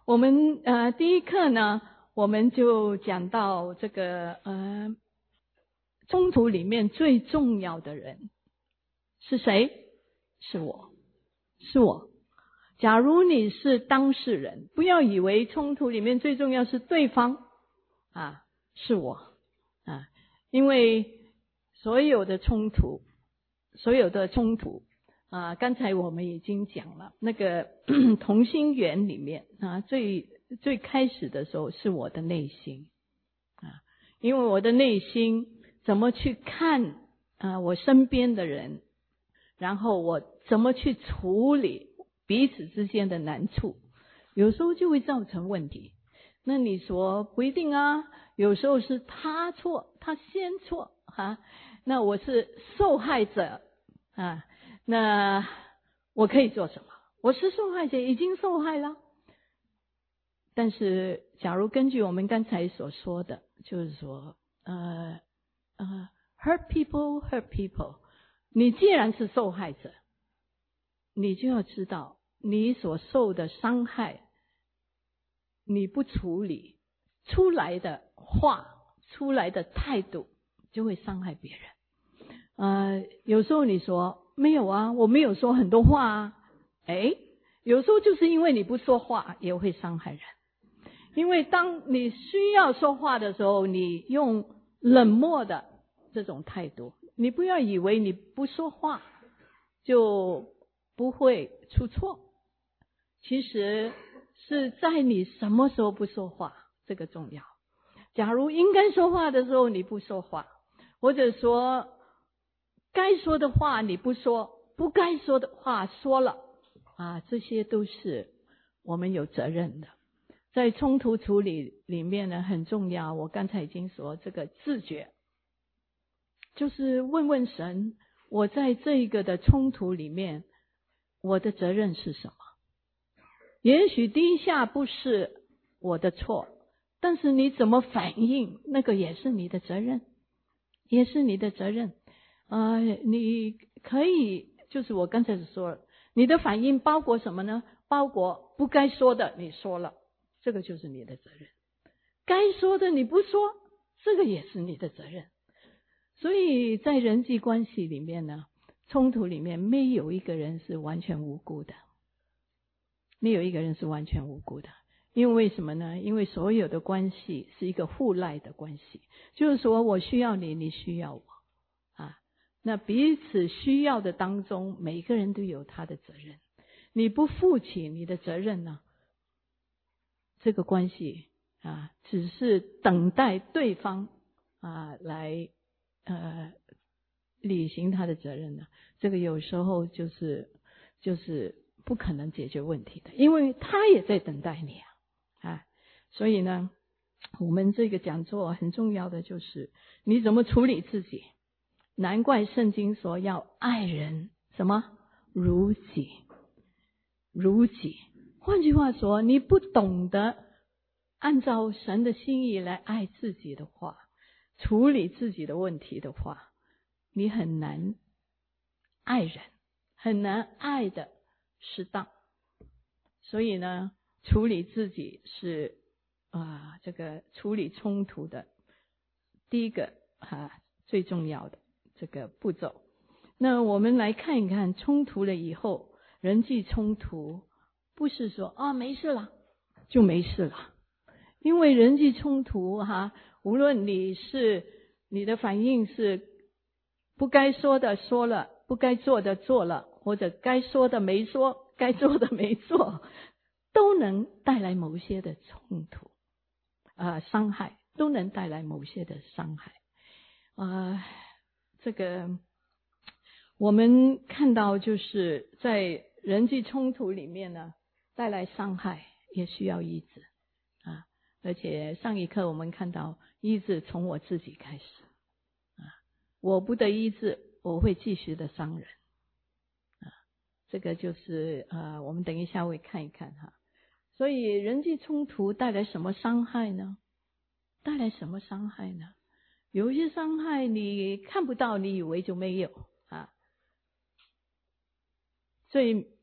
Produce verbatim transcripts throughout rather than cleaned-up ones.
我们呃第一课呢，我们就讲到这个呃冲突里面最重要的人是谁？是我，是我。假如你是当事人，不要以为冲突里面最重要是对方啊，是我啊，因为所有的冲突，所有的冲突啊，刚才我们已经讲了，那个同心圆里面啊，最最开始的时候是我的内心啊，因为我的内心怎么去看啊我身边的人，然后我怎么去处理彼此之间的难处，有时候就会造成问题。那你说不一定啊，有时候是他错，他先错啊，那我是受害者啊，那我可以做什么？我是受害者，已经受害了。但是假如根据我们刚才所说的，就是说呃呃 hurt people hurt people， 你既然是受害者，你就要知道你所受的伤害，你不处理出来的话，出来的态度就会伤害别人。呃，有时候你说没有啊，我没有说很多话啊，诶，有时候就是因为你不说话也会伤害人。因为当你需要说话的时候，你用冷漠的这种态度，你不要以为你不说话就不会出错，其实是在你什么时候不说话，这个重要。假如应该说话的时候你不说话，或者说该说的话你不说，不该说的话说了啊，这些都是我们有责任的。在冲突处理里面呢，很重要，我刚才已经说这个自觉，就是问问神，我在这个的冲突里面，我的责任是什么？也许第一下不是我的错，但是你怎么反应，那个也是你的责任，也是你的责任。呃，你可以，就是我刚才所说的，你的反应包括什么呢？包括不该说的你说了，这个就是你的责任。该说的你不说，这个也是你的责任。所以在人际关系里面呢，冲突里面没有一个人是完全无辜的，没有一个人是完全无辜的。因为什么呢？因为所有的关系是一个互赖的关系，就是说我需要你，你需要我啊。那彼此需要的当中，每一个人都有他的责任。你不负起你的责任呢，这个关系啊，只是等待对方啊来呃履行他的责任呢，这个有时候就是就是不可能解决问题的，因为他也在等待你啊啊，所以呢，我们这个讲座很重要的就是你怎么处理自己。难怪圣经说要爱人什么如己，如己。换句话说，你不懂得按照神的心意来爱自己的话，处理自己的问题的话，你很难爱人，很难爱的适当。所以呢，处理自己是啊，这个处理冲突的第一个啊最重要的这个步骤。那我们来看一看冲突了以后，人际冲突不是说啊没事了就没事了，因为人际冲突哈，无论你是你的反应是不该说的说了，不该做的做了，或者该说的没说，该做的没做，都能带来某些的冲突啊、呃、伤害，都能带来某些的伤害啊、呃、这个我们看到就是在人际冲突里面呢，带来伤害也需要医治啊，而且上一课我们看到医治从我自己开始啊，我不得医治，我会继续的伤人啊，这个就是呃，我们等一下会看一看哈。所以人际冲突带来什么伤害呢？带来什么伤害呢？有一些伤害你看不到，你以为就没有啊。最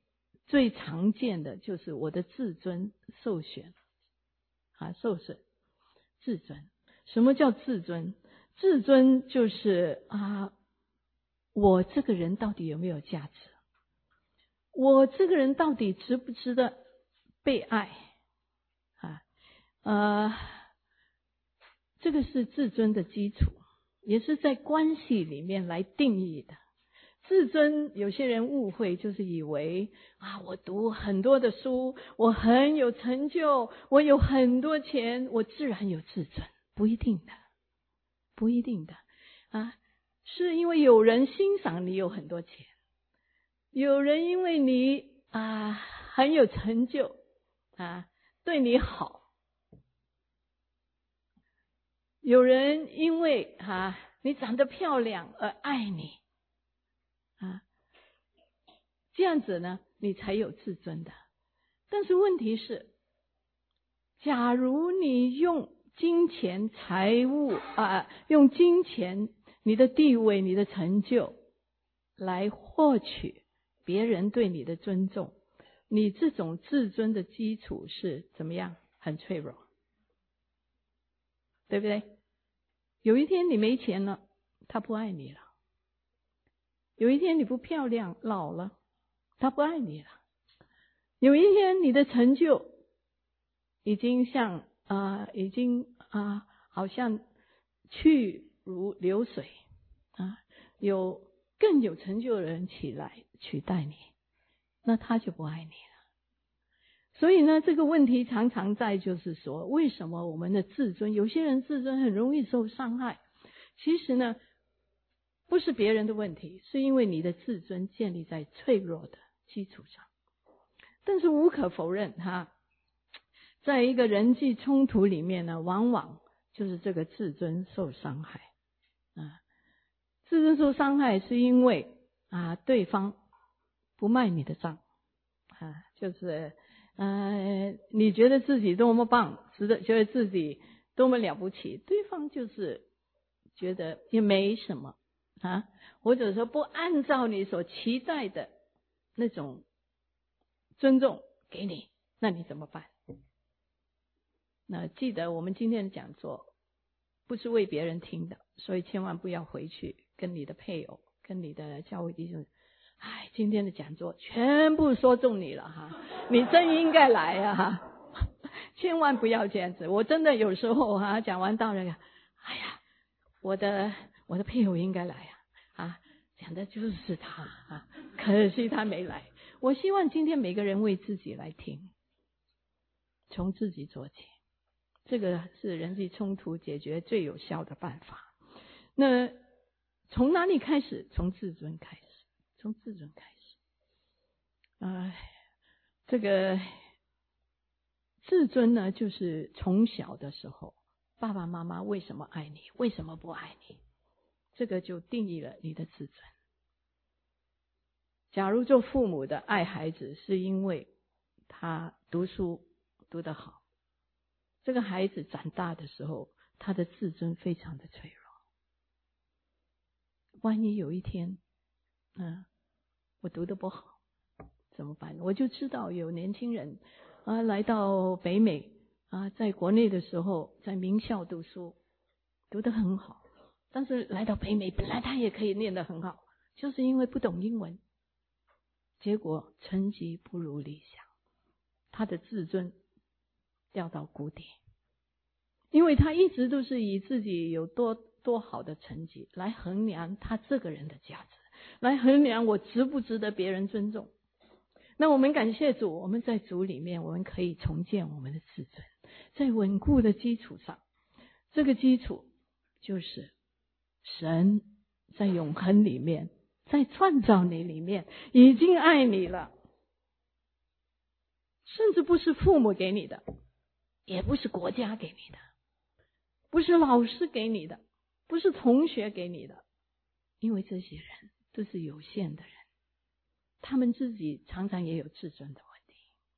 最常见的就是我的自尊受损啊，受损。自尊，什么叫自尊？自尊就是啊，我这个人到底有没有价值？我这个人到底值不值得被爱？啊，呃，这个是自尊的基础，也是在关系里面来定义的。自尊，有些人误会，就是以为啊，我读很多的书，我很有成就，我有很多钱，我自然有自尊。不一定的，不一定的啊，是因为有人欣赏你有很多钱，有人因为你啊很有成就啊对你好，有人因为啊你长得漂亮而爱你啊，这样子呢你才有自尊的。但是问题是，假如你用金钱财物啊用金钱你的地位你的成就来获取别人对你的尊重，你这种自尊的基础是怎么样？很脆弱，对不对？有一天你没钱了，他不爱你了；有一天你不漂亮老了，他不爱你了；有一天你的成就已经像啊、呃，已经啊、呃，好像去如流水啊，有更有成就的人起来取代你，那他就不爱你了。所以呢，这个问题常常在就是说，为什么我们的自尊，有些人自尊很容易受伤害？其实呢，不是别人的问题，是因为你的自尊建立在脆弱的基础上。但是无可否认哈，在一个人际冲突里面呢，往往就是这个自尊受伤害啊。自尊受伤害是因为啊，对方不卖你的账啊，就是呃，你觉得自己多么棒，值得觉得自己多么了不起，对方就是觉得也没什么啊，或者说不按照你所期待的那种尊重给你，那你怎么办？那记得我们今天的讲座不是为别人听的，所以千万不要回去跟你的配偶、跟你的教会弟兄，哎，今天的讲座全部说中你了哈，你真应该来啊哈，千万不要这样子。我真的有时候哈讲完道了，哎呀，我的我的配偶应该来啊啊，讲的就是他啊，可惜他没来。我希望今天每个人为自己来听，从自己做起。这个是人际冲突解决最有效的办法。那从哪里开始？从自尊开始，从自尊开始。哎，这个自尊呢，就是从小的时候，爸爸妈妈为什么爱你，为什么不爱你，这个就定义了你的自尊。假如做父母的爱孩子，是因为他读书读得好，这个孩子长大的时候，他的自尊非常的脆弱。万一有一天，嗯，我读得不好，怎么办？我就知道有年轻人啊来到北美啊，在国内的时候在名校读书，读得很好，但是来到北美，本来他也可以念得很好，就是因为不懂英文，结果成绩不如理想，他的自尊掉到谷底。因为他一直都是以自己有多多好的成绩来衡量他这个人的价值，来衡量我值不值得别人尊重。那我们感谢主，我们在主里面我们可以重建我们的自尊，在稳固的基础上，这个基础就是神在永恒里面，在创造你里面已经爱你了，甚至不是父母给你的，也不是国家给你的，不是老师给你的，不是同学给你的，因为这些人都是有限的人，他们自己常常也有自尊的问题。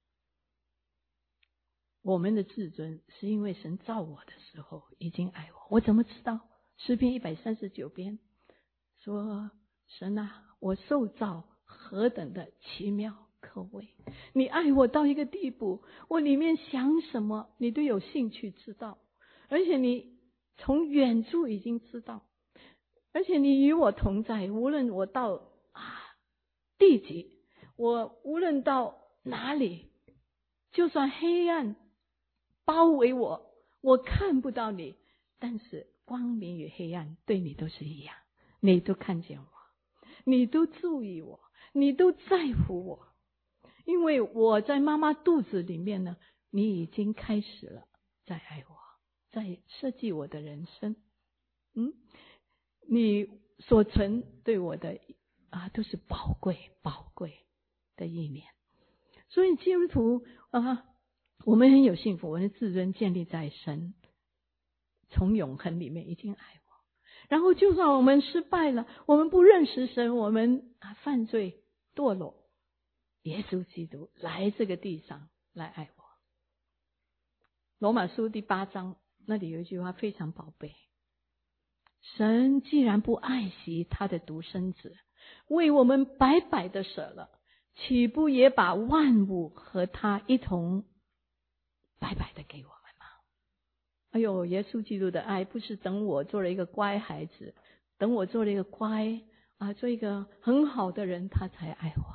我们的自尊是因为神造我的时候已经爱我，我怎么知道？诗篇一百三十九篇说，神啊，我受造何等的奇妙可畏。你爱我到一个地步，我里面想什么你都有兴趣知道，而且你从远处已经知道，而且你与我同在，无论我到啊地极，我无论到哪里，就算黑暗包围我，我看不到你，但是光明与黑暗对你都是一样，你都看见我，你都注意我，你都在乎我。因为我在妈妈肚子里面呢，你已经开始了在爱我，在设计我的人生。嗯，你所存对我的啊都是宝贵宝贵的意念。所以基督徒啊，我们很有幸福，我们的自尊建立在神从永恒里面已经爱我。然后就算我们失败了，我们不认识神，我们啊犯罪堕落，耶稣基督来这个地上来爱我。罗马书第八章那里有一句话非常宝贝，神既然不爱惜他的独生子，为我们白白的舍了，岂不也把万物和他一同白白的给我们吗？哎呦，耶稣基督的爱不是等我做了一个乖孩子，等我做了一个乖啊，做一个很好的人他才爱我。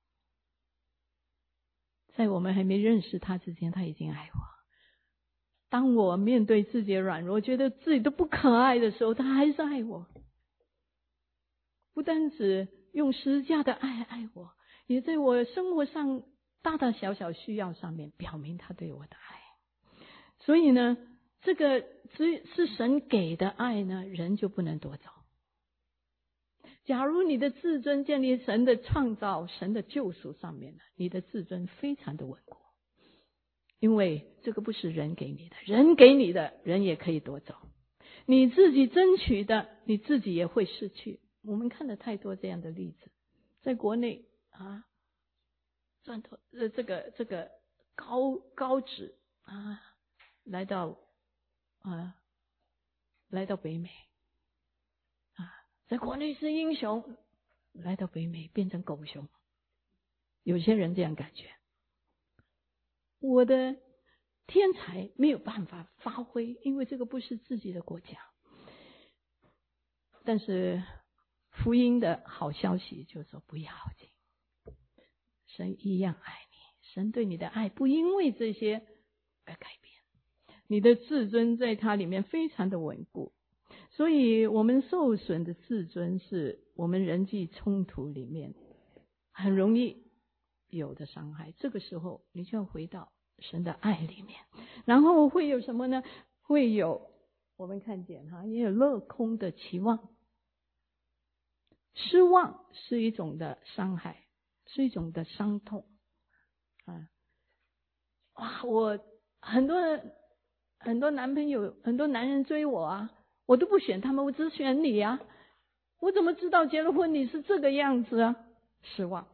在我们还没认识他之前，他已经爱我。当我面对自己的软弱，觉得自己都不可爱的时候，他还是爱我。不单只用十字架的爱爱我，也在我生活上大大小小需要上面表明他对我的爱。所以呢，这个只是神给的爱呢，人就不能夺走。假如你的自尊建立神的创造、神的救赎上面呢，你的自尊非常的稳固，因为这个不是人给你的，人给你的人也可以夺走，你自己争取的你自己也会失去。我们看了太多这样的例子，在国内啊，赚头呃这个这个高高职啊，来到啊来到北美。在国内是英雄，来到北美变成狗熊。有些人这样感觉，我的天才没有办法发挥，因为这个不是自己的国家。但是福音的好消息就是说不要紧，神一样爱你，神对你的爱不因为这些而改变，你的自尊在他里面非常的稳固。所以我们受损的自尊是我们人际冲突里面很容易有的伤害。这个时候你就要回到神的爱里面，然后会有什么呢？会有我们看见哈，也有落空的期望。失望是一种的伤害，是一种的伤痛啊！哇，我很多很多男朋友，很多男人追我啊，我都不选他们，我只选你啊！我怎么知道结了婚你是这个样子啊？失望。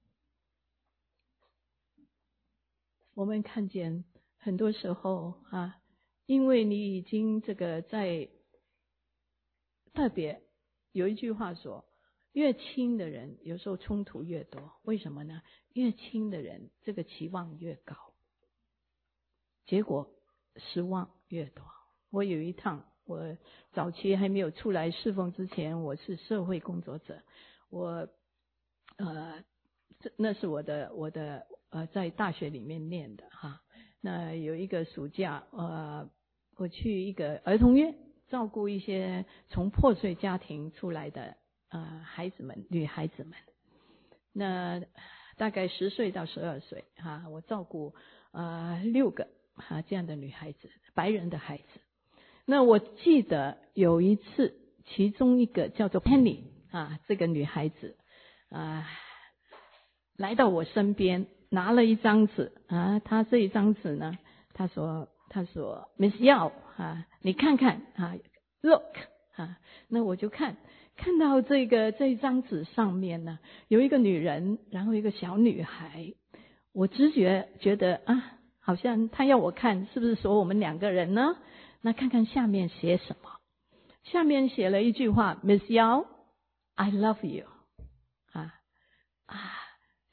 我们看见很多时候啊，因为你已经这个在特别有一句话说，越亲的人有时候冲突越多，为什么呢？越亲的人这个期望越高，结果失望越多。我有一趟，我早期还没有出来侍奉之前，我是社会工作者，我呃那是我的我的呃在大学里面念的哈。那有一个暑假，呃我去一个儿童院照顾一些从破碎家庭出来的呃孩子们，女孩子们，那大概十岁到十二岁哈，我照顾呃六个哈这样的女孩子，白人的孩子。那我记得有一次，其中一个叫做 Penny 啊，这个女孩子啊来到我身边，拿了一张纸啊，她这一张纸呢，她说她说 Miss Yao 啊，你看看啊 ，Look 啊，那我就看看到这个这一张纸上面呢，有一个女人，然后一个小女孩，我直觉觉得啊，好像她要我看，是不是说我们两个人呢？那看看下面写什么，下面写了一句话 Miss Yao I love you 啊啊，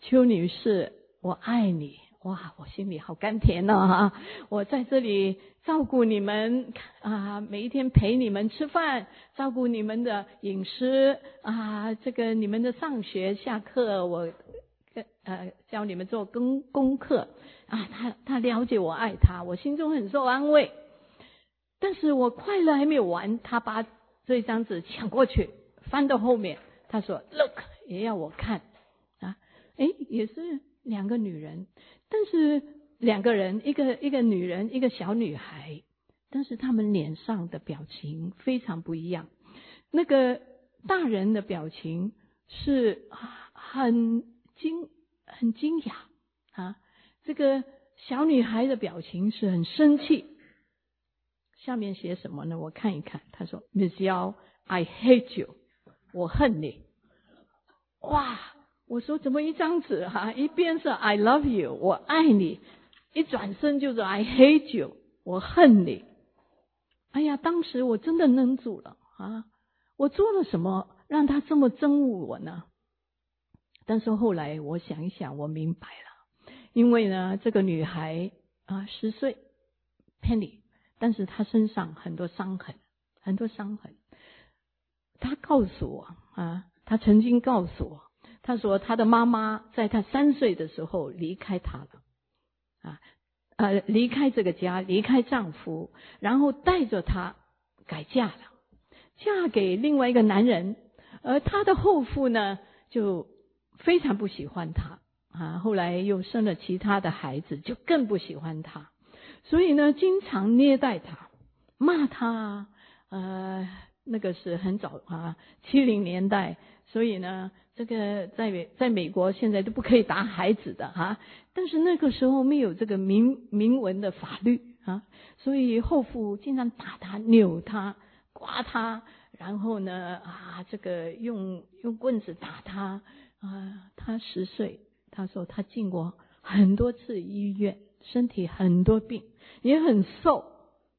邱女士，我爱你。哇，我心里好甘甜哦哈！我在这里照顾你们啊，每一天陪你们吃饭，照顾你们的饮食啊，这个你们的上学下课，我呃教你们做功功课啊。他他了解我爱他，我心中很受安慰。但是我快乐还没有完，他把这张纸抢过去，翻到后面，他说 ：“Look， 也要我看啊！”诶，也是两个女人。但是两个人，一个一个女人，一个小女孩，但是他们脸上的表情非常不一样。那个大人的表情是很惊很惊讶啊，这个小女孩的表情是很生气。下面写什么呢？我看一看，他说 ：“Miss Yao, I hate you， 我恨你。”哇！我说怎么一张纸哈、啊，一边是 I love you， 我爱你，一转身就是 I hate you， 我恨你。哎呀，当时我真的愣住了啊！我做了什么让他这么憎恶我呢？但是后来我想一想，我明白了，因为呢，这个女孩啊十岁 Penny， 但是她身上很多伤痕，很多伤痕。她告诉我啊，她曾经告诉我。他说他的妈妈在他三岁的时候离开他了啊，呃，离开这个家，离开丈夫，然后带着他改嫁了，嫁给另外一个男人，而他的后父呢就非常不喜欢他啊，后来又生了其他的孩子，就更不喜欢他，所以呢经常虐待他，骂他，呃，那个是很早啊，七零年代，所以呢。这个在在美国现在都不可以打孩子的哈、啊，但是那个时候没有这个明明文的法律啊，所以后父经常打他、扭他、刮他，然后呢啊，这个用用棍子打他啊。他十岁，他说他进过很多次医院，身体很多病，也很瘦。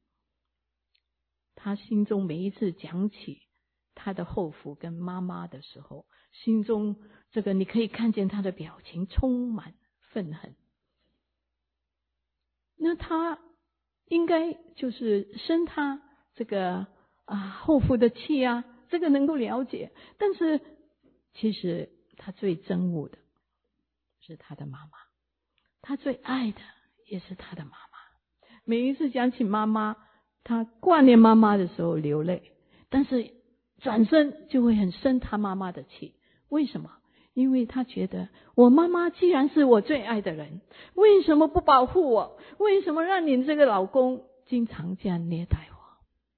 他心中每一次讲起他的后父跟妈妈的时候，心中这个你可以看见他的表情充满愤恨。那他应该就是生他这个啊后父的气啊，这个能够了解。但是其实他最憎恶的是他的妈妈，他最爱的也是他的妈妈。每一次讲起妈妈，他挂念妈妈的时候流泪，但是转身就会很生他妈妈的气。为什么？因为他觉得我妈妈既然是我最爱的人，为什么不保护我？为什么让你这个老公经常这样虐待我？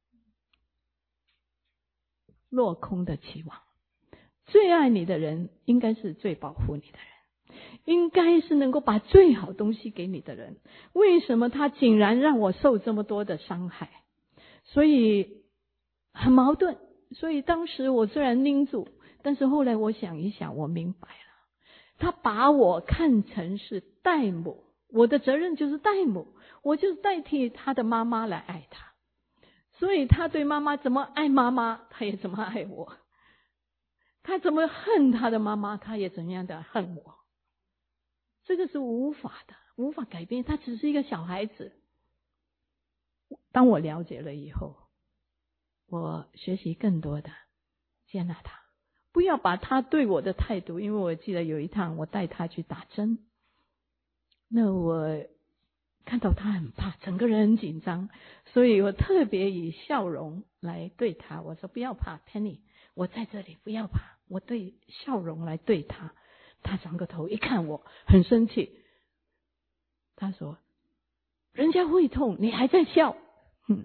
落空的期望。最爱你的人应该是最保护你的人，应该是能够把最好东西给你的人，为什么他竟然让我受这么多的伤害？所以很矛盾。所以当时我虽然拎住，但是后来我想一想，我明白了，他把我看成是代母，我的责任就是代母，我就是代替他的妈妈来爱他，所以他对妈妈怎么爱妈妈，他也怎么爱我，他怎么恨他的妈妈，他也怎样的恨我。这个是无法的，无法改变，他只是一个小孩子。当我了解了以后，我学习更多的接纳他，不要把他对我的态度，因为我记得有一趟我带他去打针，那我看到他很怕，整个人很紧张，所以我特别以笑容来对他，我说不要怕 Penny， 我在这里，不要怕，我对笑容来对他。他转个头一看我很生气，他说人家会痛你还在笑。哼，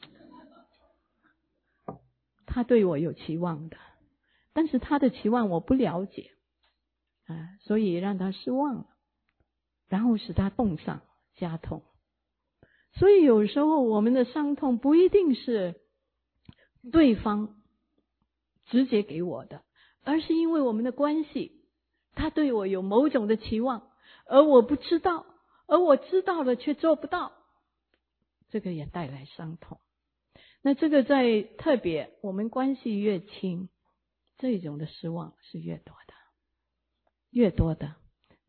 他对我有期望的，但是他的期望我不了解啊，所以让他失望了，然后使他冻伤加痛。所以有时候我们的伤痛不一定是对方直接给我的，而是因为我们的关系，他对我有某种的期望，而我不知道，而我知道了却做不到，这个也带来伤痛。那这个在特别我们关系越亲，这种的失望是越多的，越多的。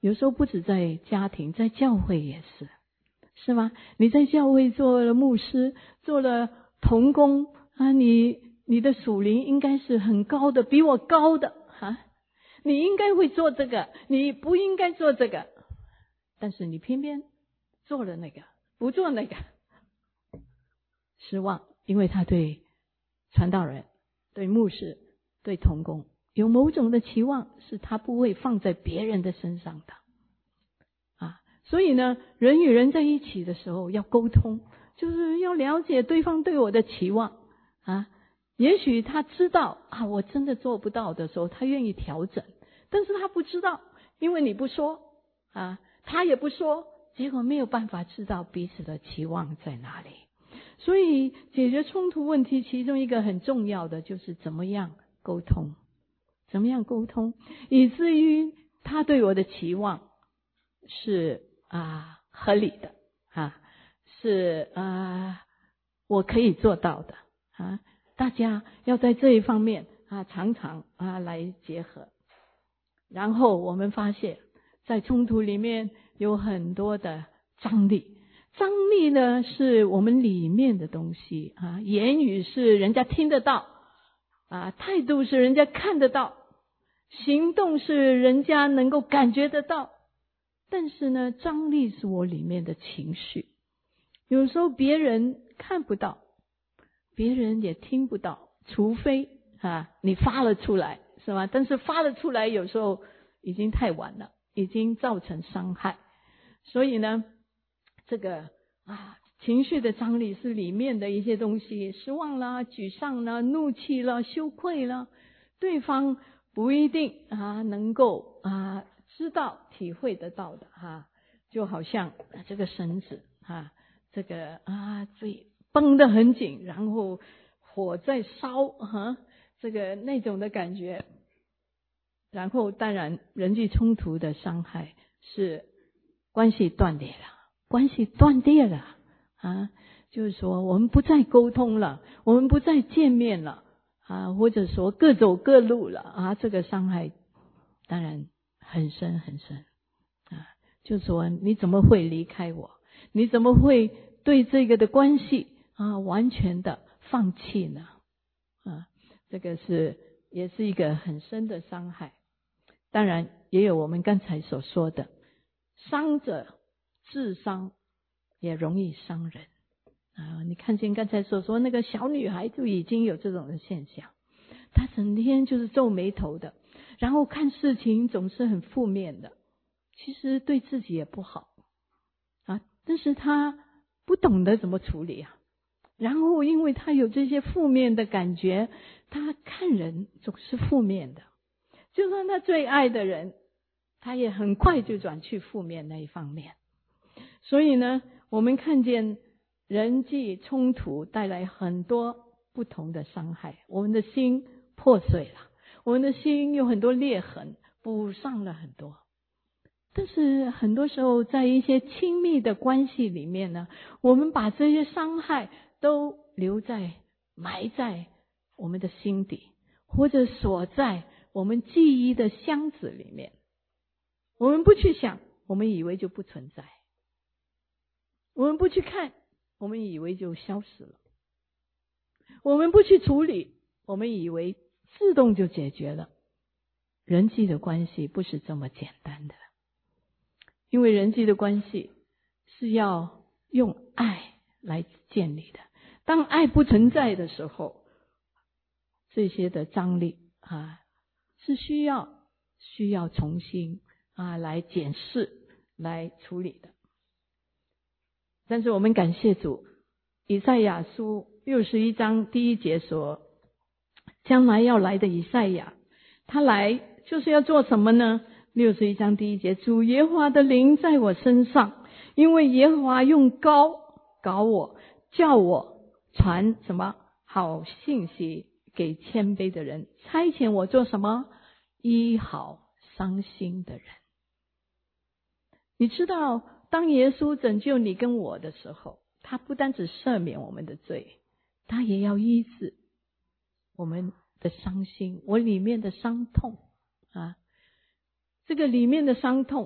有时候不止在家庭，在教会也是，是吗？你在教会做了牧师，做了同工啊，你你的属灵应该是很高的，比我高的啊，你应该会做这个，你不应该做这个，但是你偏偏做了那个，不做那个，失望，因为他对传道人、对牧师、对同工有某种的期望，是他不会放在别人的身上的啊。所以呢，人与人在一起的时候要沟通，就是要了解对方对我的期望啊。也许他知道啊，我真的做不到的时候，他愿意调整，但是他不知道，因为你不说啊，他也不说，结果没有办法知道彼此的期望在哪里。所以解决冲突问题，其中一个很重要的就是怎么样沟通，怎么样沟通，以至于他对我的期望是啊合理的啊，是啊我可以做到的啊。大家要在这一方面啊常常啊来结合。然后我们发现在冲突里面有很多的张力，张力呢是我们里面的东西啊，言语是人家听得到啊，态度是人家看得到，行动是人家能够感觉得到，但是呢张力是我里面的情绪，有时候别人看不到，别人也听不到，除非啊你发了出来，是吗？但是发了出来有时候已经太晚了，已经造成伤害。所以呢这个啊情绪的张力是里面的一些东西，失望啦、沮丧啦、怒气啦、羞愧啦，对方不一定啊能够啊知道体会得到的哈、啊。就好像这个绳子啊，这个啊最绷得很紧，然后火在烧哈，这个那种的感觉。然后当然人际冲突的伤害是关系断裂了，关系断裂了啊，就是说我们不再沟通了，我们不再见面了啊，或者说各走各路了啊，这个伤害当然很深很深啊，就是说你怎么会离开我？你怎么会对这个的关系啊完全的放弃呢？啊，这个是也是一个很深的伤害。当然也有我们刚才所说的，伤者自伤也容易伤人啊！你看见刚才所说那个小女孩就已经有这种的现象，她整天就是皱眉头的，然后看事情总是很负面的，其实对自己也不好啊，但是她不懂得怎么处理啊。然后因为她有这些负面的感觉，她看人总是负面的，就算他最爱的人，他也很快就转去负面那一方面。所以呢，我们看见人际冲突带来很多不同的伤害，我们的心破碎了，我们的心有很多裂痕，补上了很多。但是很多时候在一些亲密的关系里面呢，我们把这些伤害都留在埋在我们的心底，或者锁在我们记忆的箱子里面，我们不去想，我们以为就不存在，我们不去看，我们以为就消失了，我们不去处理，我们以为自动就解决了。人际的关系不是这么简单的，因为人际的关系是要用爱来建立的，当爱不存在的时候，这些的张力啊是需要需要重新啊来检视来处理的。但是我们感谢主，以赛亚书六十一章第一节说，将来要来的以赛亚，他来就是要做什么呢？六十一章第一节，主耶和华的灵在我身上，因为耶和华用膏膏我，叫我传什么好信息给谦卑的人，差遣我做什么？医好伤心的人。你知道当耶稣拯救你跟我的时候，他不单只赦免我们的罪，他也要医治我们的伤心，我里面的伤痛啊，这个里面的伤痛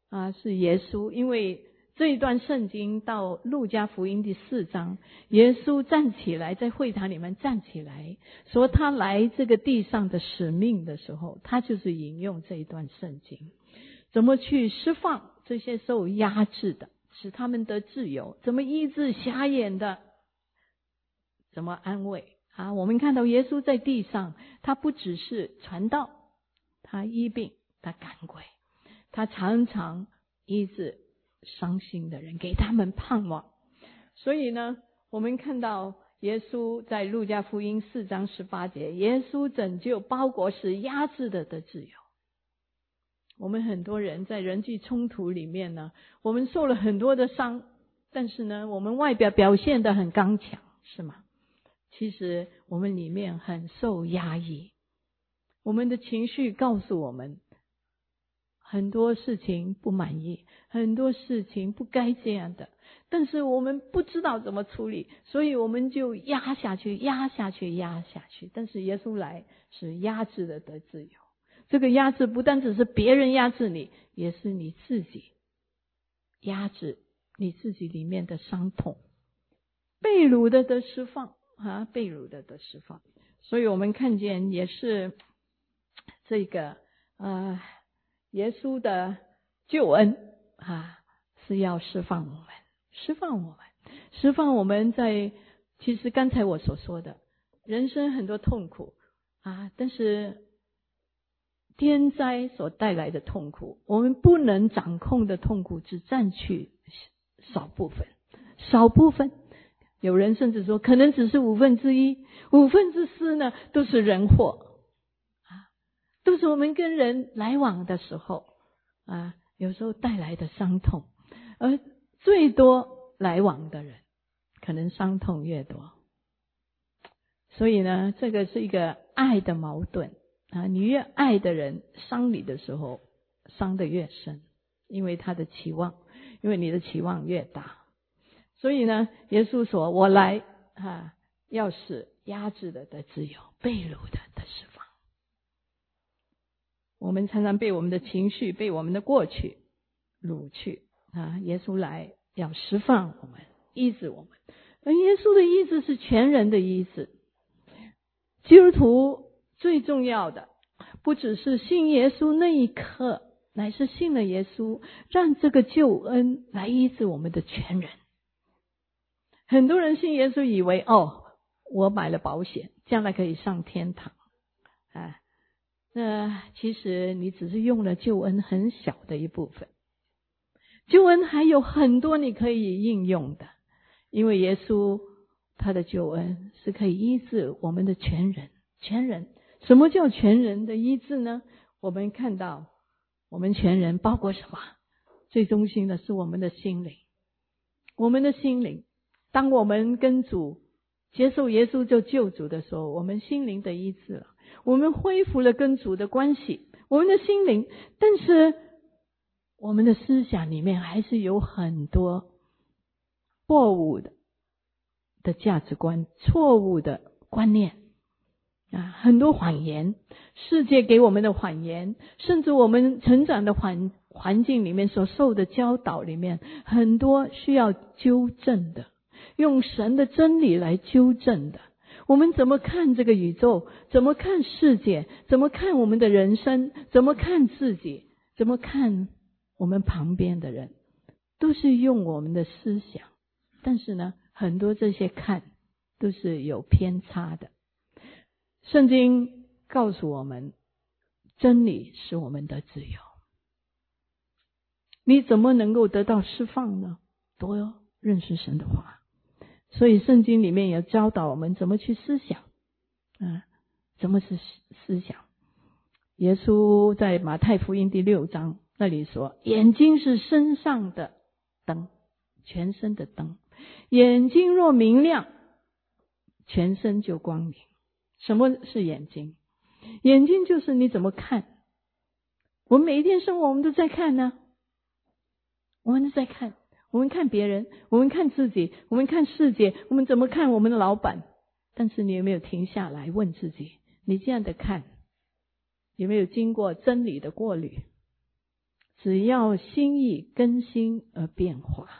啊，是耶稣。因为这一段圣经到路加福音第四章，耶稣站起来，在会堂里面站起来说他来这个地上的使命的时候，他就是引用这一段圣经，怎么去释放这些受压制的，使他们得自由，怎么医治瞎眼的，怎么安慰啊。我们看到耶稣在地上，他不只是传道，他医病，他赶鬼，他常常医治伤心的人，给他们盼望。所以呢，我们看到耶稣在路加福音四章十八节，耶稣拯救包裹使压制的的自由。我们很多人在人际冲突里面呢，我们受了很多的伤，但是呢，我们外表表现得很刚强，是吗？其实我们里面很受压抑，我们的情绪告诉我们很多事情不满意，很多事情不该这样的，但是我们不知道怎么处理，所以我们就压下去压下去压下去。但是耶稣来是压制的得自由，这个压制不单只是别人压制你，也是你自己压制你自己里面的伤痛，被掳的得释放啊，被掳的得释放。所以我们看见也是这个呃耶稣的救恩啊，是要释放我们，释放我们，释放我们在其实刚才我所说的人生很多痛苦啊，但是天灾所带来的痛苦，我们不能掌控的痛苦，只占去少部分，少部分。有人甚至说，可能只是五分之一，五分之四呢，都是人祸啊，都是我们跟人来往的时候啊，有时候带来的伤痛。而最多来往的人，可能伤痛越多。所以呢，这个是一个爱的矛盾啊，你越爱的人，伤你的时候伤得越深，因为他的期望，因为你的期望越大。所以呢，耶稣说我来啊，要使压制的得自由，被掳的得释放。我们常常被我们的情绪，被我们的过去掳去啊，耶稣来要释放我们，医治我们。而耶稣的医治是全人的医治。基督徒最重要的不只是信耶稣那一刻，乃是信了耶稣，让这个救恩来医治我们的全人。很多人信耶稣以为，哦，我买了保险，将来可以上天堂啊。那其实你只是用了救恩很小的一部分，救恩还有很多你可以应用的。因为耶稣他的救恩是可以医治我们的全人，全人。什么叫全人的医治呢？我们看到我们全人包括什么？最中心的是我们的心灵，我们的心灵。当我们跟主接受耶稣做救主的时候，我们心灵的医治了，我们恢复了跟主的关系，我们的心灵。但是我们的思想里面还是有很多错误的的价值观，错误的观念啊，很多谎言，世界给我们的谎言，甚至我们成长的环环境里面所受的教导里面，很多需要纠正的，用神的真理来纠正的。我们怎么看这个宇宙，怎么看世界，怎么看我们的人生，怎么看自己，怎么看我们旁边的人，都是用我们的思想。但是呢，很多这些看都是有偏差的。圣经告诉我们，真理使我们得自由。你怎么能够得到释放呢？多认识神的话。所以圣经里面也教导我们怎么去思想啊，怎么是思想。耶稣在马太福音第六章那里说，眼睛是身上的灯，全身的灯。眼睛若明亮，全身就光明。什么是眼睛？眼睛就是你怎么看。我们每一天生活我们都在看呢，我们都在看，我们看别人，我们看自己，我们看世界，我们怎么看我们的老板。但是你有没有停下来问自己，你这样的看有没有经过真理的过滤？ 只要心意更新而变化。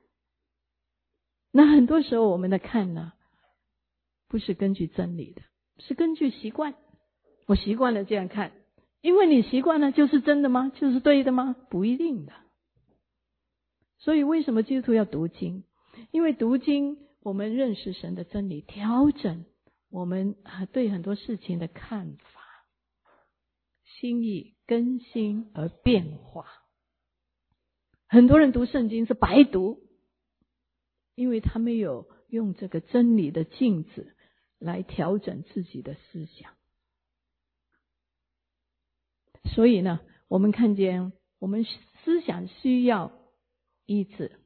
那很多时候我们的看呢，不是根据真理的，是根据习惯。我习惯了这样看，因为你习惯了就是真的吗？就是对的吗？不一定的。所以为什么基督徒要读经？因为读经我们认识神的真理，调整我们对很多事情的看法，心意更新而变化。很多人读圣经是白读，因为他没有用这个真理的镜子来调整自己的思想。所以呢，我们看见我们思想需要医治，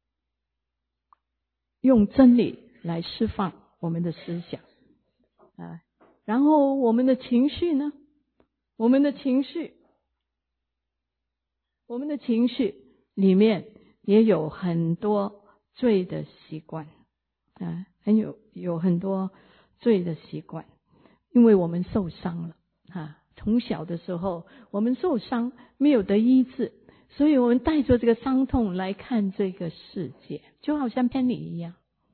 用真理来释放我们的思想啊。然后我们的情绪呢，我们的情绪我们的情绪里面也有很多罪的习惯啊，很有有很多罪的习惯，因为我们受伤了啊。从小的时候我们受伤没有得医治，所以我们带着这个伤痛来看这个世界，就好像Penny一样。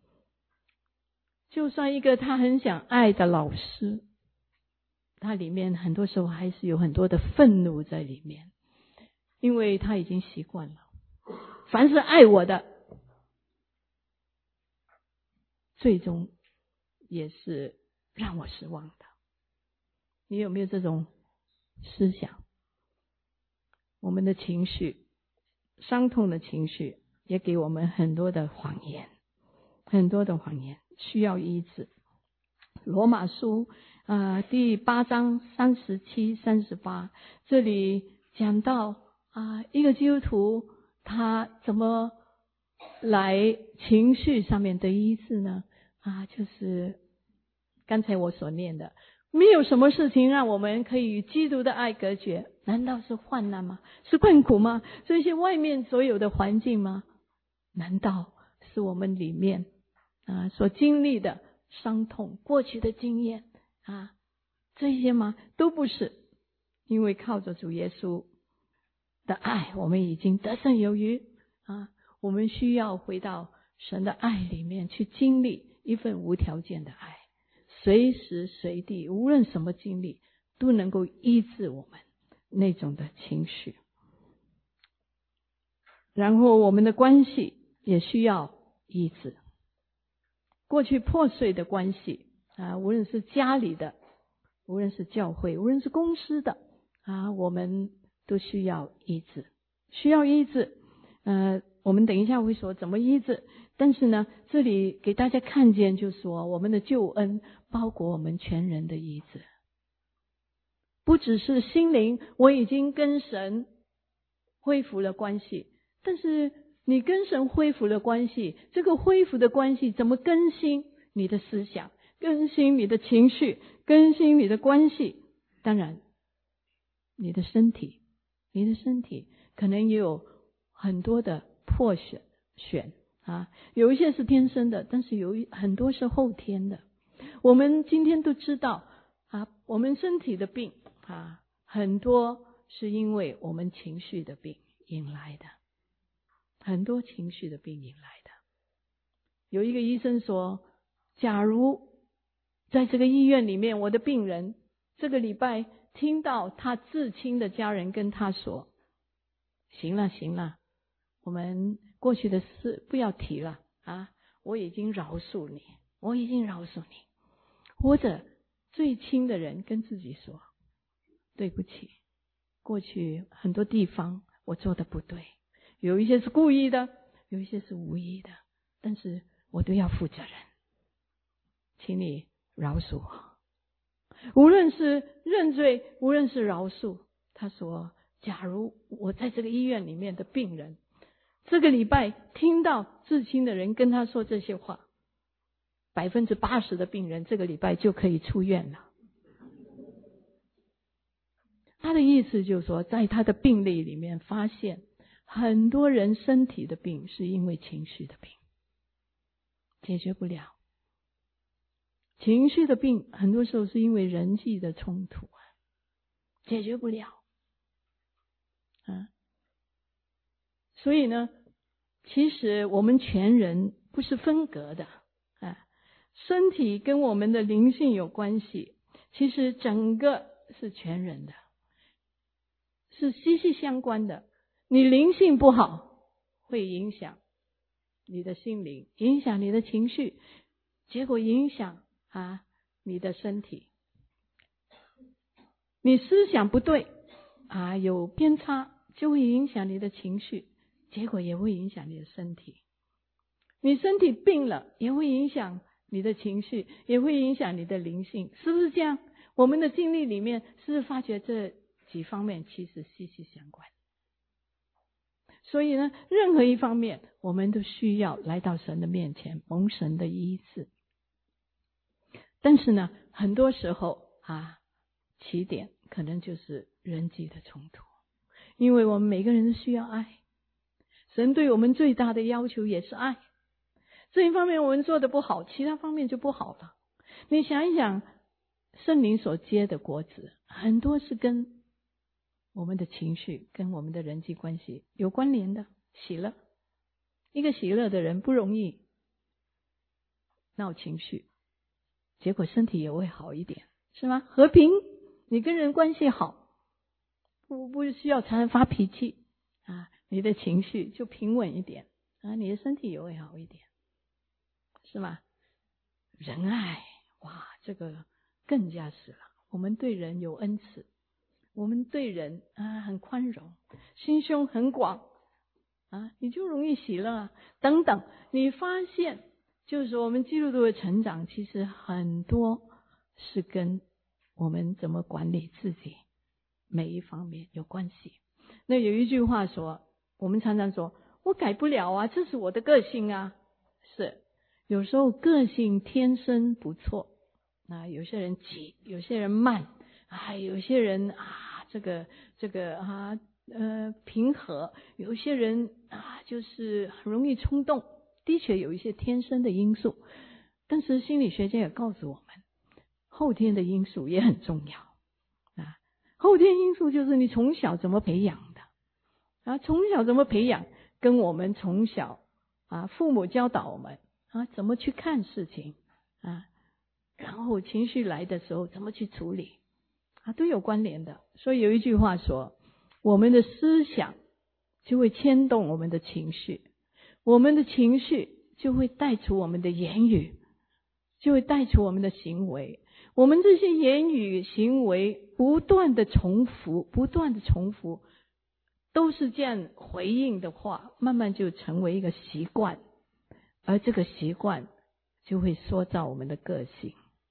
就算一个他很想爱的老师，他里面很多时候还是有很多的愤怒在里面，因为他已经习惯了，凡是爱我的，最终也是让我失望的。你有没有这种思想？我们的情绪，伤痛的情绪也给我们很多的谎言，很多的谎言需要医治。罗马书呃第八章三十七、三十八，这里讲到啊、呃，一个基督徒他怎么来情绪上面的医治呢？啊，就是刚才我所念的，没有什么事情让我们可以与基督的爱隔绝。难道是患难吗？是困苦吗？这些外面所有的环境吗？难道是我们里面啊所经历的伤痛、过去的经验啊这些吗？都不是。因为靠着主耶稣的爱，我们已经得胜有余啊。我们需要回到神的爱里面去经历一份无条件的爱，随时随地无论什么经历都能够医治我们那种的情绪。然后我们的关系也需要医治，过去破碎的关系啊，无论是家里的，无论是教会，无论是公司的啊，我们都需要医治，需要医治。呃，我们等一下会说怎么医治，但是呢，这里给大家看见，就是说我们的救恩包括我们全人的医治，不只是心灵，我已经跟神恢复了关系，但是你跟神恢复了关系，这个恢复的关系怎么更新你的思想，更新你的情绪，更新你的关系？当然你的身体你的身体可能也有很多的破损选啊，有一些是天生的，但是有很多是后天的。我们今天都知道啊，我们身体的病啊，很多是因为我们情绪的病引来的，很多情绪的病引来的。有一个医生说，假如在这个医院里面，我的病人这个礼拜听到他至亲的家人跟他说，行了行了，我们过去的事不要提了啊，我已经饶恕你，我已经饶恕你。或者最亲的人跟自己说，对不起，过去很多地方我做的不对，有一些是故意的，有一些是无意的，但是我都要负责任，请你饶恕我。无论是认罪，无论是饶恕，他说，假如我在这个医院里面的病人这个礼拜听到至亲的人跟他说这些话，百分之八十的病人这个礼拜就可以出院了。他的意思就是说，在他的病例里面发现很多人身体的病是因为情绪的病，解决不了。情绪的病很多时候是因为人际的冲突，解决不了啊。 所以呢，其实我们全人不是分隔的啊，身体跟我们的灵性有关系，其实整个是全人的，是息息相关的。你灵性不好，会影响你的心灵，影响你的情绪，结果影响啊你的身体。你思想不对啊，有偏差，就会影响你的情绪，结果也会影响你的身体。你身体病了，也会影响你的情绪，也会影响你的灵性，是不是这样？我们的经历里面，是不是发觉这几方面其实息息相关？所以呢，任何一方面，我们都需要来到神的面前，蒙神的医治。但是呢，很多时候啊，起点可能就是人际的冲突，因为我们每个人都需要爱，神对我们最大的要求也是爱。这一方面我们做的不好，其他方面就不好了。你想一想，圣灵所结的果子，很多是跟我们的情绪跟我们的人际关系有关联的。喜乐，一个喜乐的人不容易闹情绪，结果身体也会好一点，是吗？和平，你跟人关系好，不不需要常常发脾气啊，你的情绪就平稳一点啊，你的身体也会好一点，是吗？仁爱，哇，这个更加是了。我们对人有恩慈，我们对人啊很宽容，心胸很广啊，你就容易喜乐啊，等等。你发现，就是说我们基督徒的成长，其实很多是跟我们怎么管理自己每一方面有关系。那有一句话说，我们常常说，我改不了啊，这是我的个性啊。是，有时候个性天生不错，那有些人急，有些人慢，啊，有些人啊，这个这个啊，呃，平和，有些人啊，就是很容易冲动，的确有一些天生的因素，但是心理学家也告诉我们，后天的因素也很重要啊。后天因素就是你从小怎么培养的啊，从小怎么培养，跟我们从小啊父母教导我们啊怎么去看事情啊，然后情绪来的时候怎么去处理啊，都有关联的。所以有一句话说，我们的思想就会牵动我们的情绪，我们的情绪就会带出我们的言语，就会带出我们的行为。我们这些言语行为不断的重复，不断的重复，都是这样回应的话，慢慢就成为一个习惯，而这个习惯就会塑造我们的个性。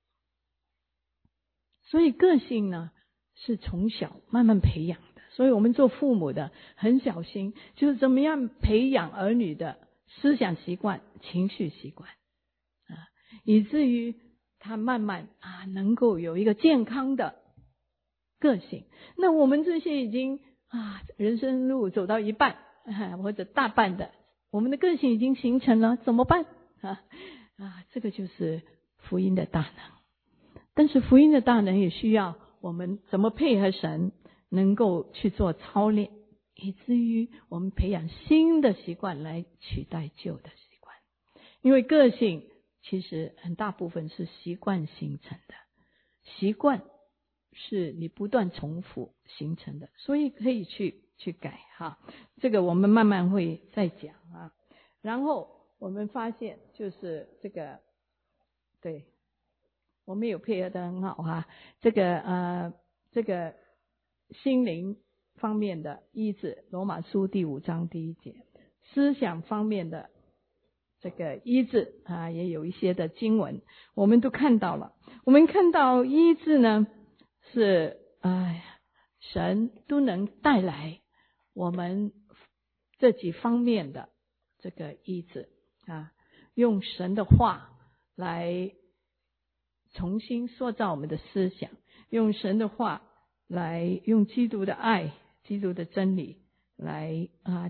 所以个性呢，是从小慢慢培养的。所以我们做父母的很小心，就是怎么样培养儿女的思想习惯、情绪习惯啊，以至于他慢慢啊能够有一个健康的个性。那我们这些已经啊人生路走到一半啊或者大半的，我们的个性已经形成了，怎么办啊？啊，这个就是福音的大能。但是福音的大能也需要我们怎么配合神，能够去做操练，以至于我们培养新的习惯来取代旧的习惯。因为个性其实很大部分是习惯形成的，习惯是你不断重复形成的，所以可以去去改哈。这个我们慢慢会再讲啊。然后我们发现就是这个，对，我们有配合得很好哈。这个呃，这个心灵方面的医治，罗马书第五章第一节；思想方面的这个医治啊，也有一些的经文，我们都看到了。我们看到医治呢，是哎，神都能带来我们这几方面的这个医治啊，用神的话来重新塑造我们的思想，用神的话来，用基督的爱、基督的真理来啊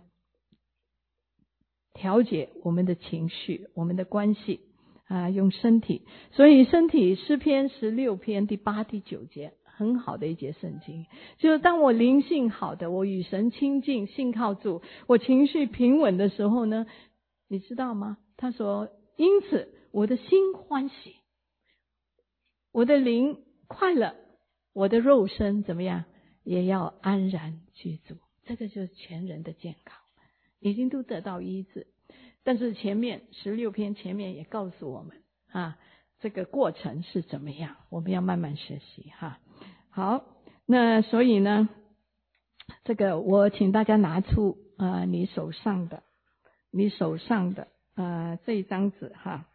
调节我们的情绪、我们的关系啊，用身体。所以身体诗篇十六篇第八、第九节很好的一节圣经，就是当我灵性好的，我与神亲近，信靠主，我情绪平稳的时候呢，你知道吗？他说，因此我的心欢喜，我的灵快乐，我的肉身怎么样，也要安然居住。这个就是全人的健康，已经都得到医治。但是前面十六篇前面也告诉我们啊，这个过程是怎么样，我们要慢慢学习哈。好，那所以呢，这个我请大家拿出呃你手上的你手上的呃这一张纸哈。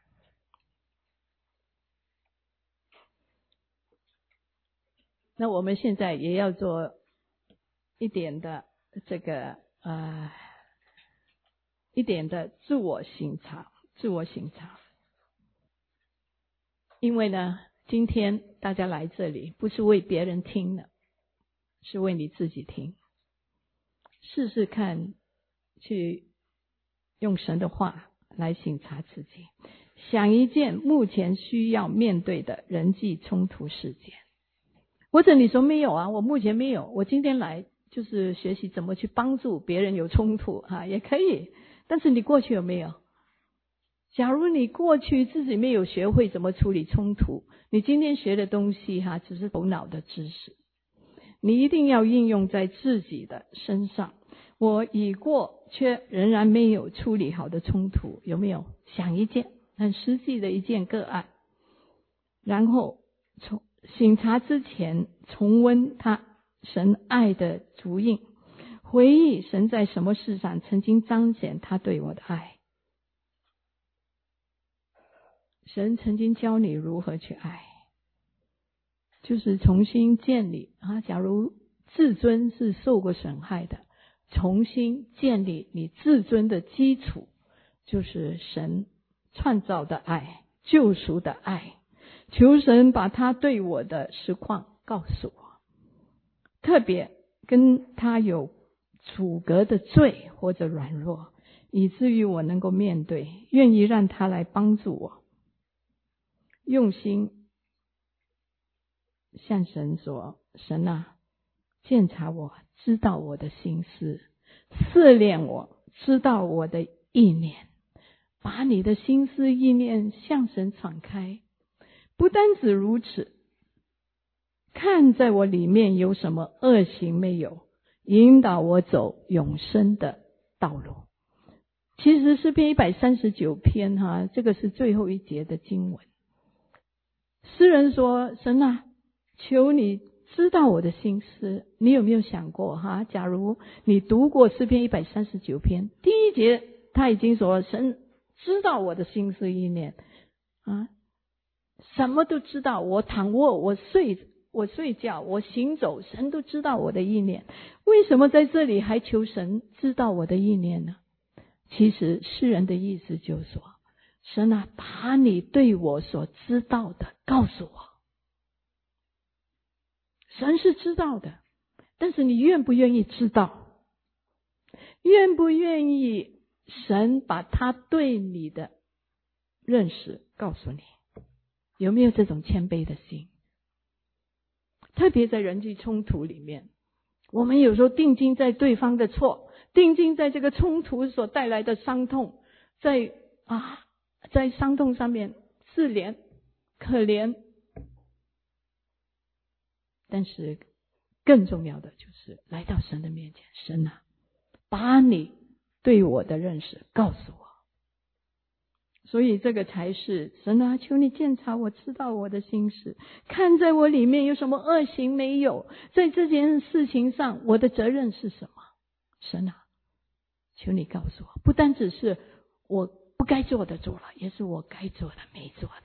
那我们现在也要做一点的这个呃一点的自我省察，自我省察。因为呢，今天大家来这里不是为别人听的，是为你自己听。试试看，去用神的话来省察自己，想一件目前需要面对的人际冲突事件。或者你说没有啊，我目前没有，我今天来就是学习怎么去帮助别人有冲突啊，也可以。但是你过去有没有？假如你过去自己没有学会怎么处理冲突，你今天学的东西哈、啊，只是头脑的知识，你一定要应用在自己的身上。我已过却仍然没有处理好的冲突，有没有？想一件很实际的一件个案，然后从省察之前重温他神爱的足印，回忆神在什么事上曾经彰显他对我的爱。神曾经教你如何去爱，就是重新建立啊。假如自尊是受过损害的，重新建立你自尊的基础，就是神创造的爱，救赎的爱。求神把他对我的实况告诉我，特别跟他有阻隔的罪或者软弱，以至于我能够面对，愿意让他来帮助我。用心向神说，神啊，鉴察我，知道我的心思，试炼我，知道我的意念，把你的心思意念向神敞开。不单止如此，看在我里面有什么恶行没有，引导我走永生的道路。其实诗篇一百三十九篇哈，这个是最后一节的经文。诗人说，神啊，求你知道我的心思。你有没有想过哈？假如你读过诗篇一百三十九篇，第一节他已经说，神知道我的心思意念啊，什么都知道。我躺卧，我睡，我睡觉，我行走，神都知道我的意念。为什么在这里还求神知道我的意念呢？其实诗人的意思就是说，神啊，把你对我所知道的告诉我。神是知道的，但是你愿不愿意知道？愿不愿意神把他对你的认识告诉你？有没有这种谦卑的心？特别在人际冲突里面，我们有时候定睛在对方的错，定睛在这个冲突所带来的伤痛，在啊，在伤痛上面自怜可怜。但是更重要的就是来到神的面前，神啊，把你对我的认识告诉我。所以这个才是神啊，求你鉴察我，知道我的心事，看在我里面有什么恶行没有，在这件事情上我的责任是什么。神啊，求你告诉我，不单只是我不该做的做了，也是我该做的没做的，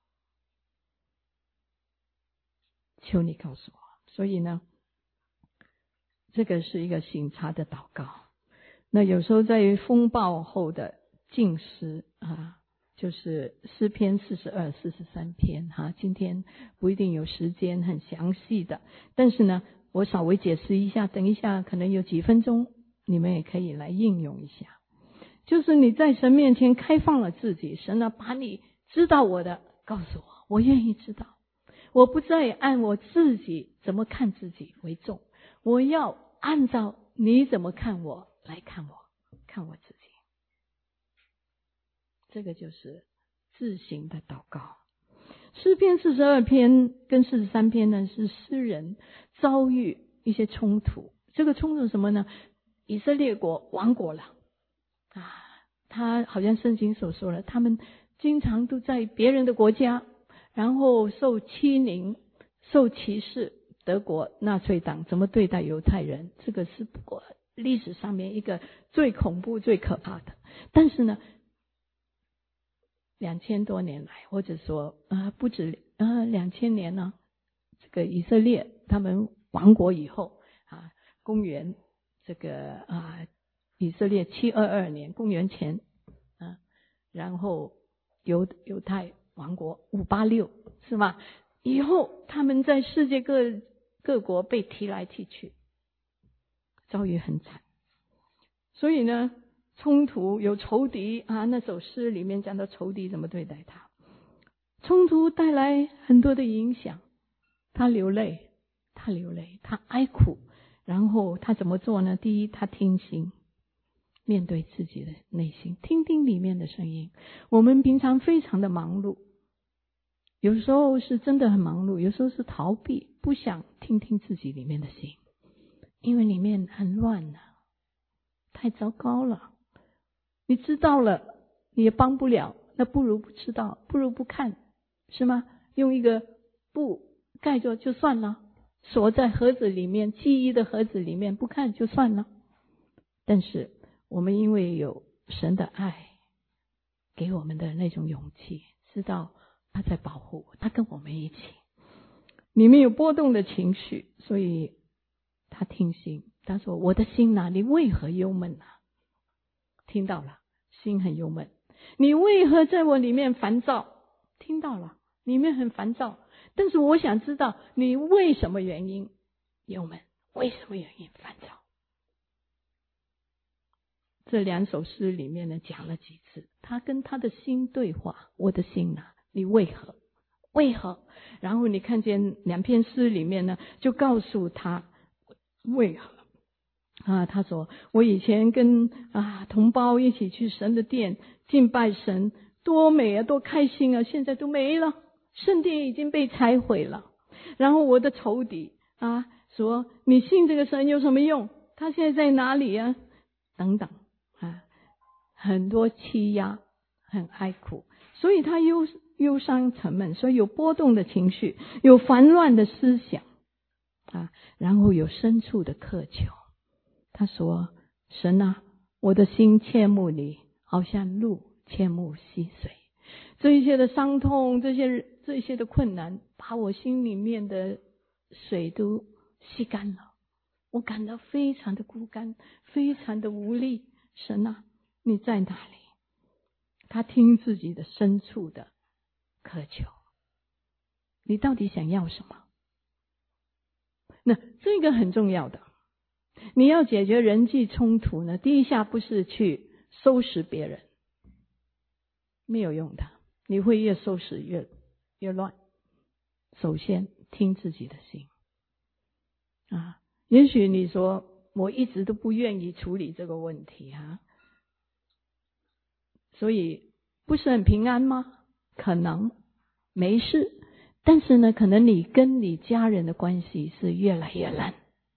求你告诉我。所以呢，这个是一个省察的祷告。那有时候在于风暴后的静思啊，就是诗篇四十二、四十三篇哈。今天不一定有时间很详细的，但是呢，我稍微解释一下，等一下可能有几分钟，你们也可以来应用一下。就是你在神面前开放了自己，神呢，把你知道我的告诉我，我愿意知道。 我不再按我自己怎么看自己为重，我要按照你怎么看我来看我，看我自己。这个就是自行的祷告。诗篇四十二篇跟四十三篇呢，是诗人遭遇一些冲突。这个冲突是什么呢？以色列国亡国了啊，他好像圣经所说了，他们经常都在别人的国家，然后受欺凌、受歧视。德国纳粹党怎么对待犹太人？这个是不过历史上面一个最恐怖、最可怕的。但是呢，两千多年来，或者说啊、呃、不止啊两千年呢，这个以色列他们亡国以后啊，公元这个啊以色列七二二年，公元前啊，然后犹犹太亡国五八六是吗？以后他们在世界各各国被踢来踢去，遭遇很惨。所以呢，冲突有仇敌啊，那首诗里面讲到仇敌怎么对待他，冲突带来很多的影响。他流泪，他流泪，他哀哭，然后他怎么做呢？第一，他听心，面对自己的内心，听听里面的声音。我们平常非常的忙碌，有时候是真的很忙碌，有时候是逃避，不想听听自己里面的心，因为里面很乱啊，太糟糕了。你知道了你也帮不了，那不如不知道，不如不看，是吗？用一个布盖着就算了，锁在盒子里面，记忆的盒子里面，不看就算了。但是我们因为有神的爱给我们的那种勇气，知道他在保护，他跟我们一起，里面有波动的情绪，所以他听心。他说我的心哪里为何忧闷啊？听到了，心很忧闷。你为何在我里面烦躁？听到了，里面很烦躁。但是我想知道你为什么原因忧闷，为什么原因烦躁。这两首诗里面呢讲了几次，他跟他的心对话。我的心啊，你为何为何？然后你看见两篇诗里面呢，就告诉他为何啊。他说我以前跟啊同胞一起去神的殿敬拜神，多美啊，多开心啊，现在都没了，圣殿已经被拆毁了。然后我的仇敌啊说你信这个神有什么用？他现在在哪里啊？等等啊，很多欺压，很哀苦，所以他忧忧伤沉闷，所以有波动的情绪，有烦乱的思想啊，然后有深处的渴求。他说神啊，我的心切慕你，好像鹿切慕溪水。这一些的伤痛，这些这些的困难，把我心里面的水都吸干了，我感到非常的孤单，非常的无力。神啊，你在哪里？他听自己的深处的渴求，你到底想要什么？那这个很重要的，你要解决人际冲突呢，第一下不是去收拾别人，没有用的，你会越收拾越越乱。首先听自己的心啊。也许你说我一直都不愿意处理这个问题啊，所以不是很平安吗？可能没事，但是呢，可能你跟你家人的关系是越来越烂，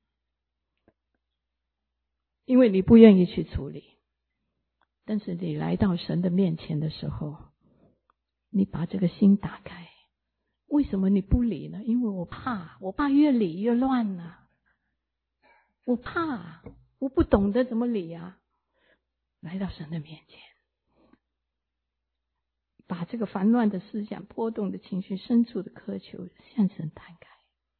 因为你不愿意去处理。但是你来到神的面前的时候，你把这个心打开。为什么你不理呢？因为我怕，我怕越理越乱啊。我怕，我不懂得怎么理啊。来到神的面前，把这个烦乱的思想、波动的情绪、深处的渴求向神摊开。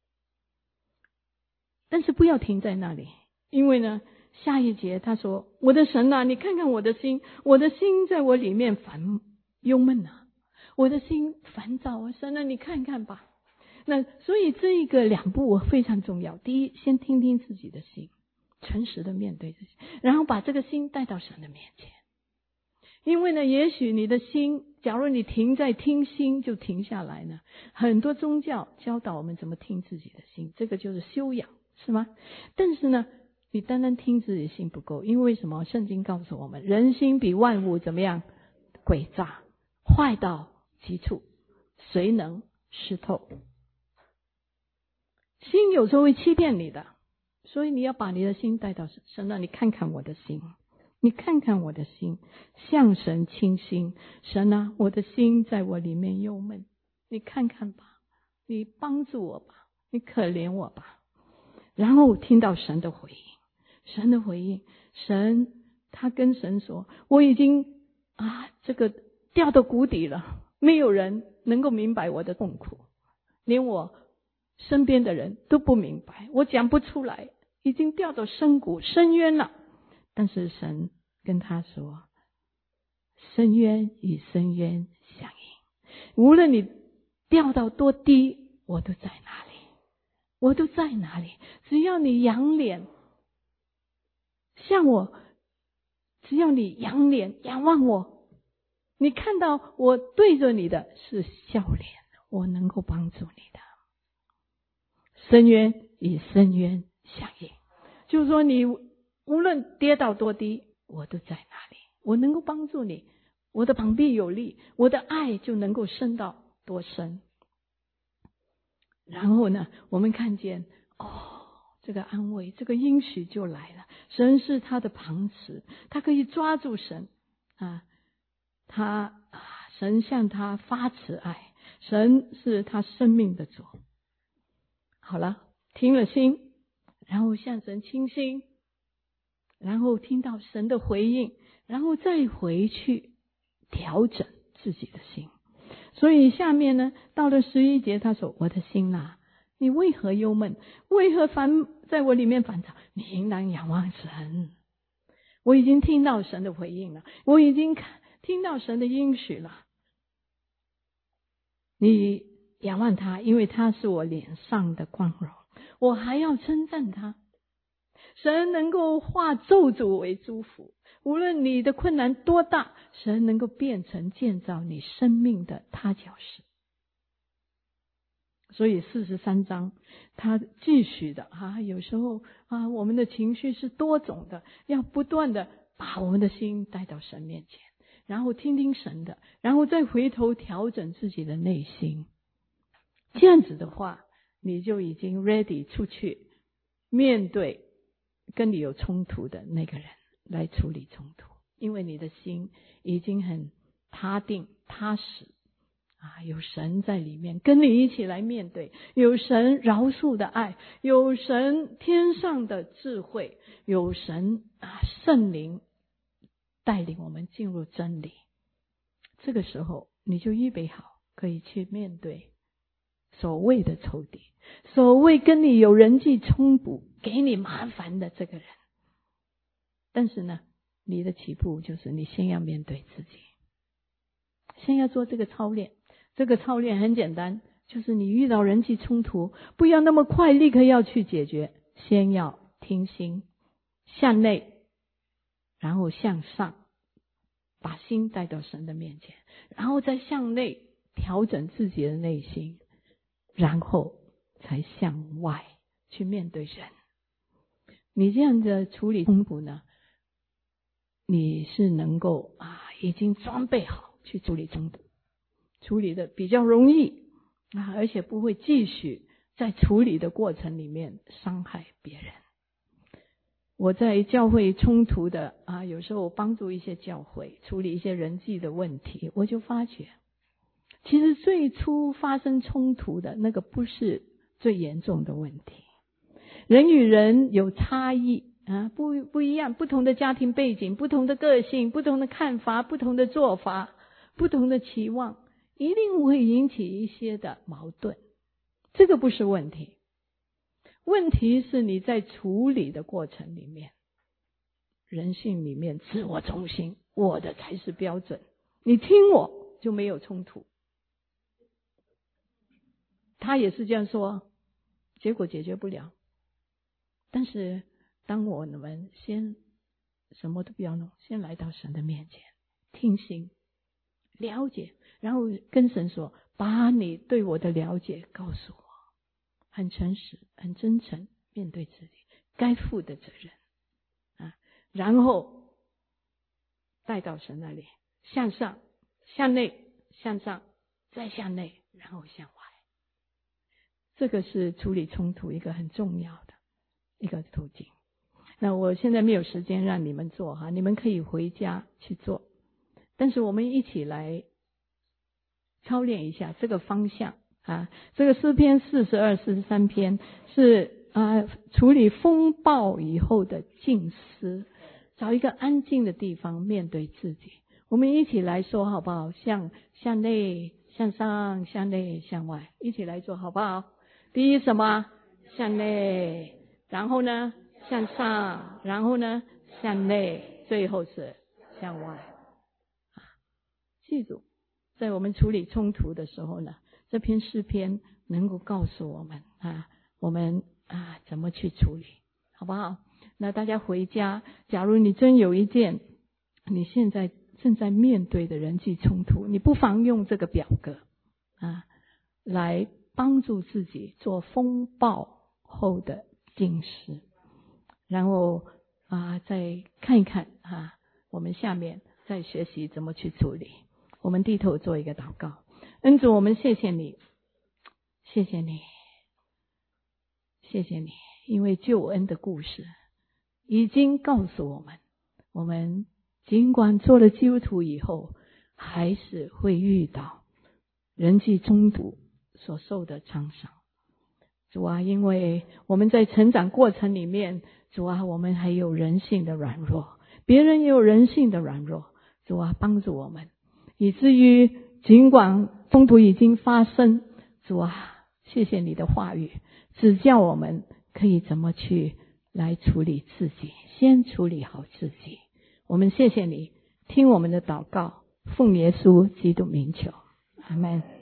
但是不要停在那里，因为呢，下一节他说：我的神啊，你看看我的心，我的心在我里面烦忧闷啊，我的心烦躁啊，神啊，你看看吧。那所以这一个两步非常重要。第一，先听听自己的心，诚实的面对自己，然后把这个心带到神的面前。 因为呢，也许你的心，假如你停在听心就停下来呢，很多宗教教导我们怎么听自己的心，这个就是修养，是吗？但是呢，你单单听自己的心不够，因为什么？圣经告诉我们，人心比万物怎么样？诡诈，坏到极处，谁能识透？心有时候会欺骗你的，所以你要把你的心带到神那里，看看我的心，你看看我的心，向神倾心。神啊，我的心在我里面忧闷，你看看吧，你帮助我吧，你可怜我吧。然后听到神的回应，神的回应，神他跟神说，我已经啊这个掉到谷底了，没有人能够明白我的痛苦，连我身边的人都不明白，我讲不出来，已经掉到深谷深渊了。但是神跟他说，深渊与深渊相应，无论你掉到多低，我都在哪里，我都在哪里，只要你仰脸向我，只要你仰脸仰望我，你看到我对着你的是笑脸，我能够帮助你的。深渊与深渊相应，就是说你无论跌到多低，我都在那里，我能够帮助你，我的膀臂有力，我的爱就能够深到多深。然后呢，我们看见哦，这个安慰，这个应许就来了。神是他的旁持，他可以抓住神啊，他啊，神向他发慈爱，神是他生命的主。好了，听了心，然后向神倾心，然后听到神的回应，然后再回去调整自己的心。所以下面呢，到了十一节，他说，我的心啊，你为何忧闷？为何烦在我里面烦躁？你应当仰望神。我已经听到神的回应了，我已经听到神的应许了。你仰望他，因为他是我脸上的光荣，我还要称赞他。神能够化咒诅为祝福，无论你的困难多大，神能够变成建造你生命的踏脚石。所以四十三章他继续的啊，有时候啊，我们的情绪是多种的，要不断的把我们的心带到神面前，然后听听神的，然后再回头调整自己的内心。这样子的话，你就已经 ready 出去面对跟你有冲突的那个人，来处理冲突，因为你的心已经很踏定踏实啊，有神在里面跟你一起来面对，有神饶恕的爱，有神天上的智慧，有神啊圣灵带领我们进入真理。这个时候你就预备好，可以去面对所谓的仇敌，所谓跟你有人际冲突给你麻烦的这个人。但是呢，你的起步就是你先要面对自己，先要做这个操练。这个操练很简单，就是你遇到人际冲突，不要那么快立刻要去解决，先要听心，向内，然后向上，把心带到神的面前，然后再向内调整自己的内心，然后才向外去面对人。你这样的处理冲突呢，你是能够啊，已经装备好去处理冲突，处理的比较容易啊，而且不会继续在处理的过程里面伤害别人。我在教会冲突的啊，有时候我帮助一些教会处理一些人际的问题，我就发觉，其实最初发生冲突的那个不是最严重的问题。人与人有差异啊，不不一样，不同的家庭背景，不同的个性，不同的看法，不同的做法，不同的期望，一定会引起一些的矛盾。这个不是问题，问题是你在处理的过程里面，人性里面自我中心，我的才是标准，你听我就没有冲突。他也是这样说，结果解决不了。但是当我们先什么都不要弄，先来到神的面前， 听心，了解，然后跟神说，把你对我的了解告诉我，很诚实，很真诚，面对自己该负的责任啊，然后带到神那里，向上，向内，向上，再向内，然后向外。这个是处理冲突一个很重要的一个途径。那我现在没有时间让你们做哈，你们可以回家去做，但是我们一起来操练一下这个方向啊。这个诗篇四十二、四十三篇是啊处理风暴以后的静思，找一个安静的地方面对自己。我们一起来说好不好？向向内，向上，向内，向外，一起来做好不好？第一什么？向内，然后呢向上，然后呢向内，最后是向外。记住，在我们处理冲突的时候呢，这篇诗篇能够告诉我们啊，我们啊怎么去处理，好不好？那大家回家，假如你真有一件你现在正在面对的人际冲突，你不妨用这个表格啊来帮助自己做风暴后的静思，然后啊再看一看啊，我们下面再学习怎么去处理。我们低头做一个祷告。恩主，我们谢谢你，谢谢你，谢谢你，因为救恩的故事已经告诉我们，我们尽管做了基督徒以后，还是会遇到人际冲突所受的创伤。主啊，因为我们在成长过程里面，主啊，我们还有人性的软弱，别人也有人性的软弱。主啊，帮助我们，以至于尽管冲突已经发生，主啊，谢谢你的话语指教我们可以怎么去来处理自己，先处理好自己。我们谢谢你，听我们的祷告，奉耶稣基督名求，阿们。